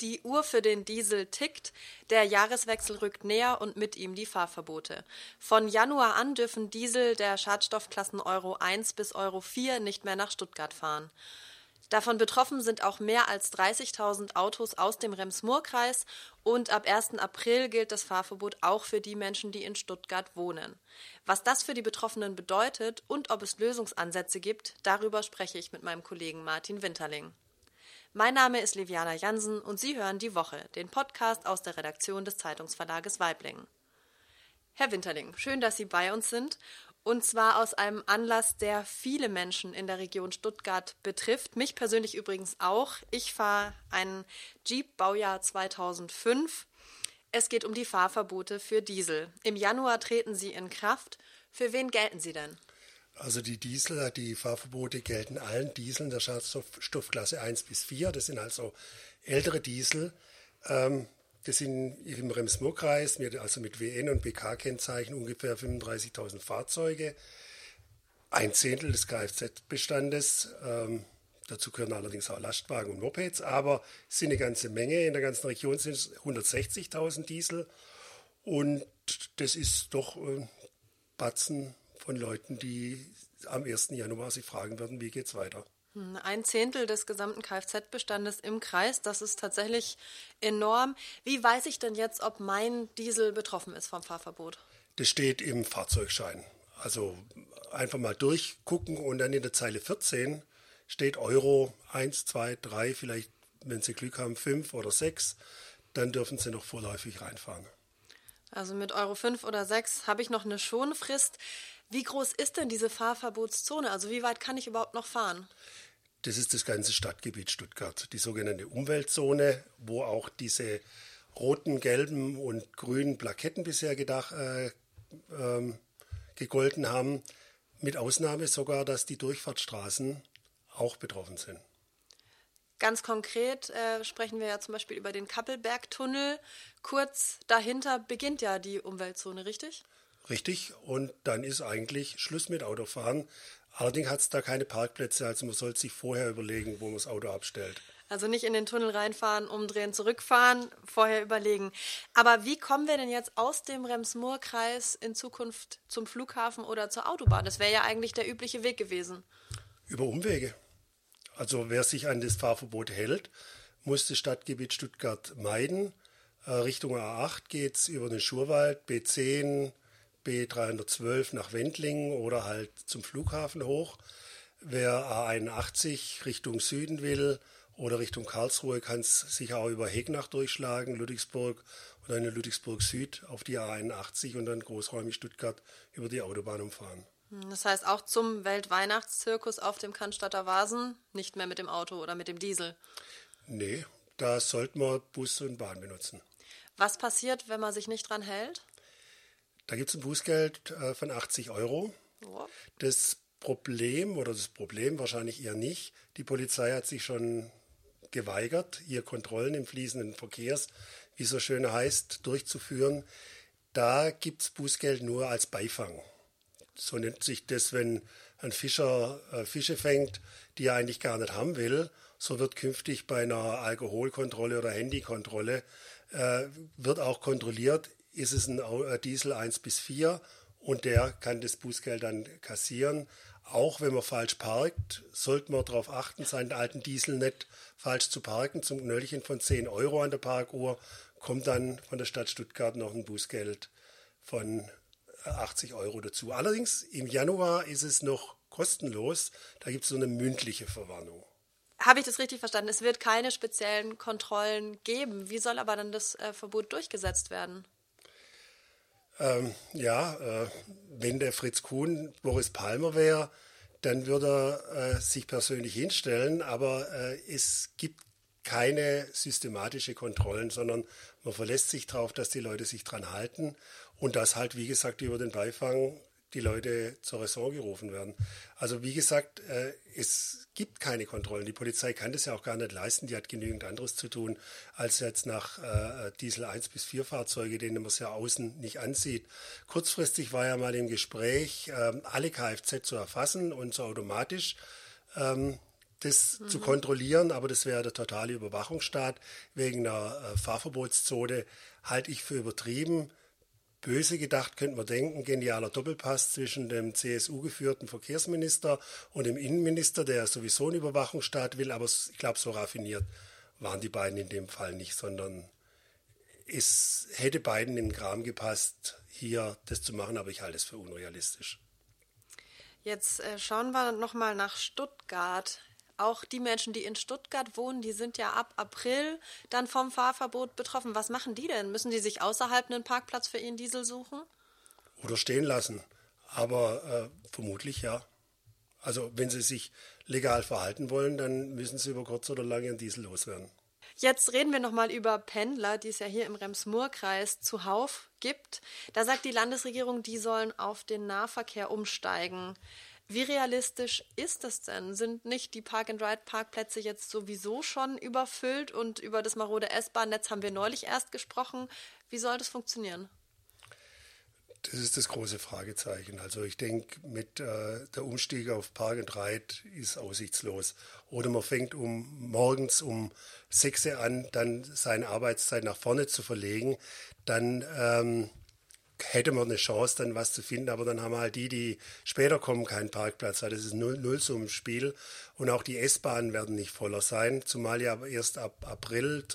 Die Uhr für den Diesel tickt, der Jahreswechsel rückt näher und mit ihm die Fahrverbote. Von Januar an dürfen Diesel der Schadstoffklassen Euro 1 bis Euro 4 nicht mehr nach Stuttgart fahren. Davon betroffen sind auch mehr als 30.000 Autos aus dem Rems-Murr-Kreis und ab 1. April gilt das Fahrverbot auch für die Menschen, die in Stuttgart wohnen. Was das für die Betroffenen bedeutet und ob es Lösungsansätze gibt, darüber spreche ich mit meinem Kollegen Martin Winterling. Mein Name ist Liviana Jansen und Sie hören Die Woche, den Podcast aus der Redaktion des Zeitungsverlages Waiblingen. Herr Winterling, schön, dass Sie bei uns sind. Und zwar aus einem Anlass, der viele Menschen in der Region Stuttgart betrifft. Mich persönlich übrigens auch. Ich fahre einen Jeep Baujahr 2005. Es geht um die Fahrverbote für Diesel. Im Januar treten sie in Kraft. Für wen gelten sie denn? Also die Fahrverbote gelten allen Dieseln der Schadstoffklasse 1 bis 4. Das sind also ältere Diesel. Das sind im Rems-Murr-Kreis, also mit WN- und BK-Kennzeichen, ungefähr 35.000 Fahrzeuge. Ein Zehntel des Kfz-Bestandes. Dazu gehören allerdings auch Lastwagen und Mopeds. Aber es sind eine ganze Menge. In der ganzen Region sind es 160.000 Diesel. Und das ist doch ein Batzen von Leuten, die am 1. Januar sich fragen werden, wie geht's weiter. Ein Zehntel des gesamten Kfz-Bestandes im Kreis, das ist tatsächlich enorm. Wie weiß ich denn jetzt, ob mein Diesel betroffen ist vom Fahrverbot? Das steht im Fahrzeugschein. Also einfach mal durchgucken und dann in der Zeile 14 steht Euro 1, 2, 3, vielleicht, wenn Sie Glück haben, 5 oder 6. Dann dürfen Sie noch vorläufig reinfahren. Also mit Euro 5 oder 6 habe ich noch eine Schonfrist. Wie groß ist denn diese Fahrverbotszone? Also wie weit kann ich überhaupt noch fahren? Das ist das ganze Stadtgebiet Stuttgart, die sogenannte Umweltzone, wo auch diese roten, gelben und grünen Plaketten bisher gegolten haben. Mit Ausnahme sogar, dass die Durchfahrtsstraßen auch betroffen sind. Ganz konkret sprechen wir ja zum Beispiel über den Kappelbergtunnel. Kurz dahinter beginnt ja die Umweltzone, richtig? Richtig, und dann ist eigentlich Schluss mit Autofahren. Allerdings hat es da keine Parkplätze, also man sollte sich vorher überlegen, wo man das Auto abstellt. Also nicht in den Tunnel reinfahren, umdrehen, zurückfahren, vorher überlegen. Aber wie kommen wir denn jetzt aus dem Rems-Murr-Kreis in Zukunft zum Flughafen oder zur Autobahn? Das wäre ja eigentlich der übliche Weg gewesen. Über Umwege. Also wer sich an das Fahrverbot hält, muss das Stadtgebiet Stuttgart meiden. Richtung A8 geht es über den Schurwald, B10, B312 nach Wendlingen oder halt zum Flughafen hoch. Wer A81 Richtung Süden will oder Richtung Karlsruhe, kann es sich auch über Hegnach durchschlagen, Ludwigsburg oder in Ludwigsburg Süd auf die A81 und dann großräumig Stuttgart über die Autobahn umfahren. Das heißt auch zum Weltweihnachtszirkus auf dem Cannstatter Wasen nicht mehr mit dem Auto oder mit dem Diesel? Nee, da sollte man Bus und Bahn benutzen. Was passiert, wenn man sich nicht dran hält? Da gibt es ein Bußgeld von 80 €. Oh. Das Problem wahrscheinlich eher nicht, die Polizei hat sich schon geweigert, hier Kontrollen im fließenden Verkehrs, wie es so schön heißt, durchzuführen. Da gibt es Bußgeld nur als Beifang. So nennt sich das, wenn ein Fischer Fische fängt, die er eigentlich gar nicht haben will. So wird künftig bei einer Alkoholkontrolle oder Handykontrolle wird auch kontrolliert, ist es ein Diesel 1 bis 4 und der kann das Bußgeld dann kassieren. Auch wenn man falsch parkt, sollte man darauf achten, seinen alten Diesel nicht falsch zu parken. Zum Knöllchen von 10 € an der Parkuhr kommt dann von der Stadt Stuttgart noch ein Bußgeld von 80 € dazu. Allerdings im Januar ist es noch kostenlos. Da gibt es so eine mündliche Verwarnung. Habe ich das richtig verstanden? Es wird keine speziellen Kontrollen geben. Wie soll aber dann das Verbot durchgesetzt werden? Wenn der Fritz Kuhn Boris Palmer wäre, dann würde er sich persönlich hinstellen, aber es gibt keine systematische Kontrollen, sondern man verlässt sich darauf, dass die Leute sich dran halten und dass halt, wie gesagt, über den Beifang die Leute zur Raison gerufen werden. Also wie gesagt, es gibt keine Kontrollen. Die Polizei kann das ja auch gar nicht leisten. Die hat genügend anderes zu tun, als jetzt nach Diesel 1 bis 4 Fahrzeuge, denen man es ja außen nicht ansieht. Kurzfristig war ja mal im Gespräch, alle Kfz zu erfassen und so automatisch das zu kontrollieren, aber das wäre der totale Überwachungsstaat wegen einer Fahrverbotszone, halte ich für übertrieben. Böse gedacht könnte man denken, genialer Doppelpass zwischen dem CSU-geführten Verkehrsminister und dem Innenminister, der sowieso einen Überwachungsstaat will, aber ich glaube, so raffiniert waren die beiden in dem Fall nicht, sondern es hätte beiden in den Kram gepasst, hier das zu machen, aber ich halte es für unrealistisch. Jetzt schauen wir nochmal nach Stuttgart. Auch die Menschen, die in Stuttgart wohnen, die sind ja ab April dann vom Fahrverbot betroffen. Was machen die denn? Müssen die sich außerhalb einen Parkplatz für ihren Diesel suchen? Oder stehen lassen. Aber vermutlich ja. Also wenn sie sich legal verhalten wollen, dann müssen sie über kurz oder lang ihren Diesel loswerden. Jetzt reden wir nochmal über Pendler, die es ja hier im Rems-Murr-Kreis zuhauf gibt. Da sagt die Landesregierung, die sollen auf den Nahverkehr umsteigen. Wie realistisch ist das denn? Sind nicht die Park-and-Ride-Parkplätze jetzt sowieso schon überfüllt und über das marode S-Bahn-Netz haben wir neulich erst gesprochen? Wie soll das funktionieren? Das ist das große Fragezeichen. Also ich denke, mit der Umstieg auf Park and Ride ist aussichtslos. Oder man fängt morgens um 6 Uhr an, dann seine Arbeitszeit nach vorne zu verlegen. Dann hätte man eine Chance, dann was zu finden. Aber dann haben halt die später kommen, keinen Parkplatz. Das ist Nullsummenspiel. Und auch die S-Bahnen werden nicht voller sein. Zumal ja erst ab April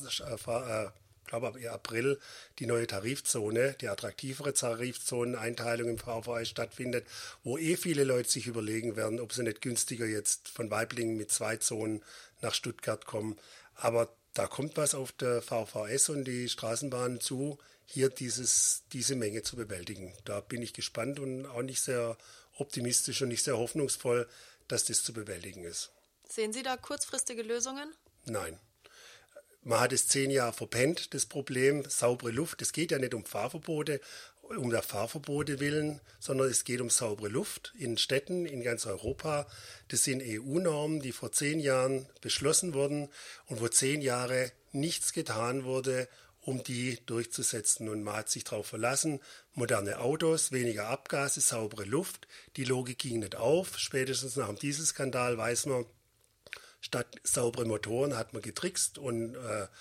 ab April die neue Tarifzone, die attraktivere Tarifzoneneinteilung im VVI stattfindet, wo viele Leute sich überlegen werden, ob sie nicht günstiger jetzt von Waiblingen mit 2 Zonen nach Stuttgart kommen. Aber da kommt was auf der VVS und die Straßenbahnen zu, hier diese Menge zu bewältigen. Da bin ich gespannt und auch nicht sehr optimistisch und nicht sehr hoffnungsvoll, dass das zu bewältigen ist. Sehen Sie da kurzfristige Lösungen? Nein. Man hat es 10 Jahre verpennt, das Problem, saubere Luft. Es geht ja nicht um Fahrverbote, um der Fahrverbote willen, sondern es geht um saubere Luft in Städten in ganz Europa. Das sind EU-Normen, die vor 10 Jahren beschlossen wurden und wo 10 Jahre nichts getan wurde, um die durchzusetzen. Und man hat sich darauf verlassen, moderne Autos, weniger Abgase, saubere Luft. Die Logik ging nicht auf. Spätestens nach dem Dieselskandal weiß man, statt saubere Motoren hat man getrickst und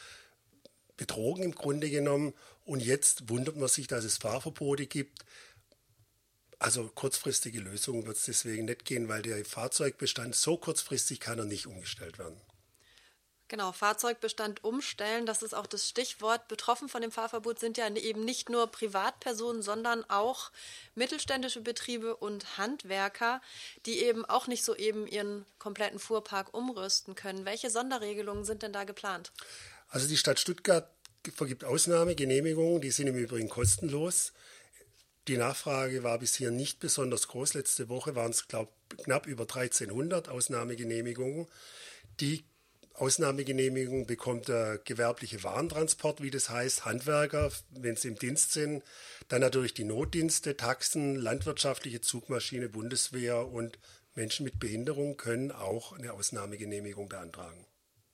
betrogen im Grunde genommen. Und jetzt wundert man sich, dass es Fahrverbote gibt. Also kurzfristige Lösungen wird es deswegen nicht gehen, weil der Fahrzeugbestand so kurzfristig kann er nicht umgestellt werden. Genau, Fahrzeugbestand umstellen, das ist auch das Stichwort. Betroffen von dem Fahrverbot sind ja eben nicht nur Privatpersonen, sondern auch mittelständische Betriebe und Handwerker, die eben auch nicht so eben ihren kompletten Fuhrpark umrüsten können. Welche Sonderregelungen sind denn da geplant? Also die Stadt Stuttgart vergibt Ausnahmegenehmigungen, die sind im Übrigen kostenlos. Die Nachfrage war bisher nicht besonders groß. Letzte Woche waren es, glaube ich, knapp über 1300 Ausnahmegenehmigungen. Die Ausnahmegenehmigung bekommt der gewerbliche Warentransport, wie das heißt, Handwerker, wenn sie im Dienst sind. Dann natürlich die Notdienste, Taxen, landwirtschaftliche Zugmaschine, Bundeswehr und Menschen mit Behinderung können auch eine Ausnahmegenehmigung beantragen.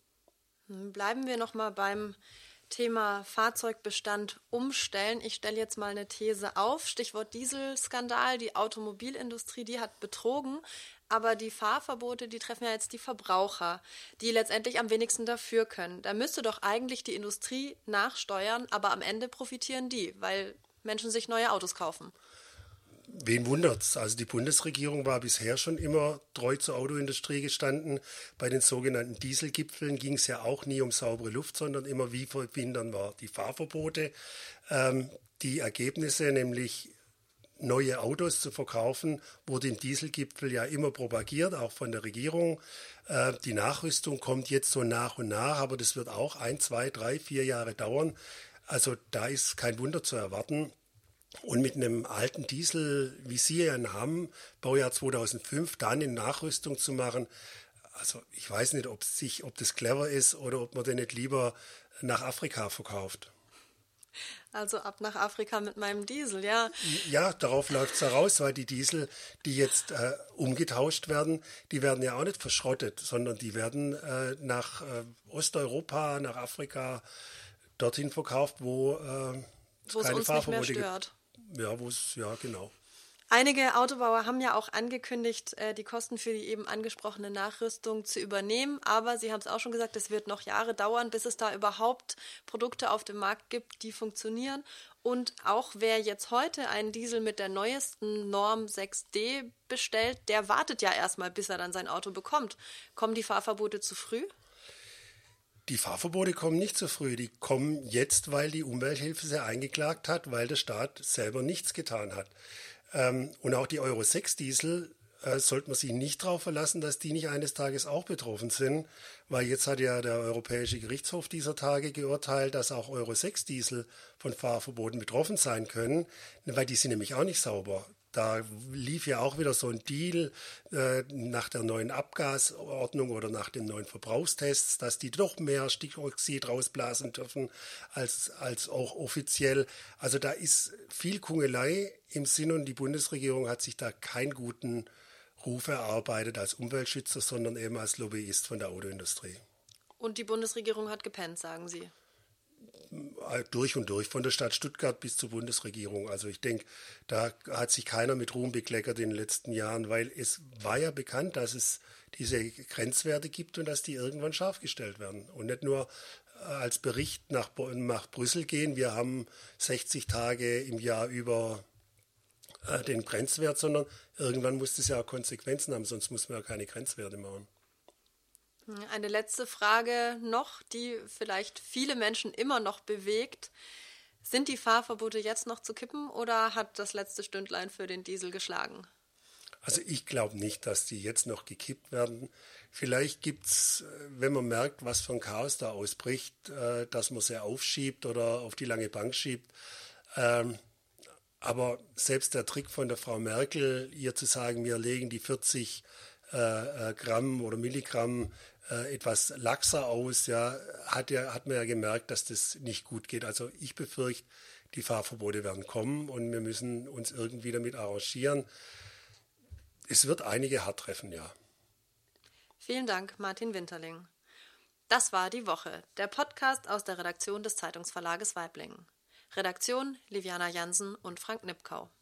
Bleiben wir nochmal beim Thema Fahrzeugbestand umstellen. Ich stelle jetzt mal eine These auf. Stichwort Dieselskandal. Die Automobilindustrie, die hat betrogen. Aber die Fahrverbote, die treffen ja jetzt die Verbraucher, die letztendlich am wenigsten dafür können. Da müsste doch eigentlich die Industrie nachsteuern, aber am Ende profitieren die, weil Menschen sich neue Autos kaufen. Wen wundert's? Also die Bundesregierung war bisher schon immer treu zur Autoindustrie gestanden. Bei den sogenannten Dieselgipfeln ging es ja auch nie um saubere Luft, sondern immer, wie verhindern wir die Fahrverbote. Die Ergebnisse, nämlich neue Autos zu verkaufen, wurde im Dieselgipfel ja immer propagiert, auch von der Regierung. Die Nachrüstung kommt jetzt so nach und nach, aber das wird auch 1, 2, 3, 4 Jahre dauern. Also da ist kein Wunder zu erwarten. Und mit einem alten Diesel, wie Sie ihn haben, Baujahr 2005, dann in Nachrüstung zu machen, also ich weiß nicht, ob das clever ist oder ob man den nicht lieber nach Afrika verkauft. Also ab nach Afrika mit meinem Diesel, ja. Ja, darauf läuft es heraus, weil die Diesel, die jetzt umgetauscht werden, die werden ja auch nicht verschrottet, sondern die werden nach Osteuropa, nach Afrika, dorthin verkauft, wo es uns nicht mehr stört. Ja, ja, genau. Einige Autobauer haben ja auch angekündigt, die Kosten für die eben angesprochene Nachrüstung zu übernehmen. Aber Sie haben es auch schon gesagt, es wird noch Jahre dauern, bis es da überhaupt Produkte auf dem Markt gibt, die funktionieren. Und auch wer jetzt heute einen Diesel mit der neuesten Norm 6D bestellt, der wartet ja erstmal, bis er dann sein Auto bekommt. Kommen die Fahrverbote zu früh? Die Fahrverbote kommen nicht so früh, die kommen jetzt, weil die Umwelthilfe sie eingeklagt hat, weil der Staat selber nichts getan hat. Und auch die Euro 6 Diesel sollte man sich nicht darauf verlassen, dass die nicht eines Tages auch betroffen sind, weil jetzt hat ja der Europäische Gerichtshof dieser Tage geurteilt, dass auch Euro 6 Diesel von Fahrverboten betroffen sein können, weil die sind nämlich auch nicht sauber. Da lief ja auch wieder so ein Deal nach der neuen Abgasordnung oder nach den neuen Verbrauchstests, dass die doch mehr Stickoxid rausblasen dürfen als auch offiziell. Also da ist viel Kungelei im Sinn und die Bundesregierung hat sich da keinen guten Ruf erarbeitet als Umweltschützer, sondern eben als Lobbyist von der Autoindustrie. Und die Bundesregierung hat gepennt, sagen Sie. Durch und durch, von der Stadt Stuttgart bis zur Bundesregierung. Also ich denke, da hat sich keiner mit Ruhm bekleckert in den letzten Jahren, weil es war ja bekannt, dass es diese Grenzwerte gibt und dass die irgendwann scharf gestellt werden. Und nicht nur als Bericht nach Brüssel gehen, wir haben 60 Tage im Jahr über den Grenzwert, sondern irgendwann muss das ja auch Konsequenzen haben, sonst muss man ja keine Grenzwerte machen. Eine letzte Frage noch, die vielleicht viele Menschen immer noch bewegt. Sind die Fahrverbote jetzt noch zu kippen oder hat das letzte Stündlein für den Diesel geschlagen? Also ich glaube nicht, dass die jetzt noch gekippt werden. Vielleicht gibt es, wenn man merkt, was für ein Chaos da ausbricht, dass man sie aufschiebt oder auf die lange Bank schiebt. Aber selbst der Trick von der Frau Merkel, ihr zu sagen, wir legen die 40 Gramm oder Milligramm etwas laxer aus, ja, hat man ja gemerkt, dass das nicht gut geht. Also ich befürchte, die Fahrverbote werden kommen und wir müssen uns irgendwie damit arrangieren. Es wird einige hart treffen, ja. Vielen Dank, Martin Winterling. Das war Die Woche, der Podcast aus der Redaktion des Zeitungsverlages Waiblingen. Redaktion Liviana Jansen und Frank Nipkau.